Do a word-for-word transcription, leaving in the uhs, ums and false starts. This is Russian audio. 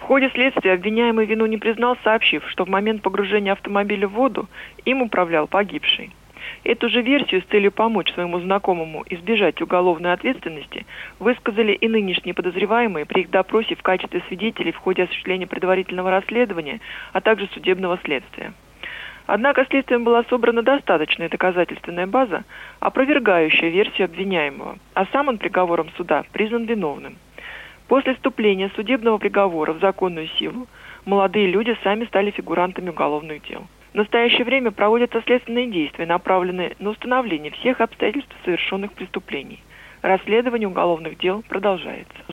ходе следствия обвиняемый вину не признал, сообщив, что в момент погружения автомобиля в воду им управлял погибший. Эту же версию с целью помочь своему знакомому избежать уголовной ответственности высказали и нынешние подозреваемые при их допросе в качестве свидетелей в ходе осуществления предварительного расследования, а также судебного следствия. Однако следствием была собрана достаточная доказательственная база, опровергающая версию обвиняемого, а сам он приговором суда признан виновным. После вступления судебного приговора в законную силу молодые люди сами стали фигурантами уголовных дел. В настоящее время проводятся следственные действия, направленные на установление всех обстоятельств совершенных преступлений. Расследование уголовных дел продолжается.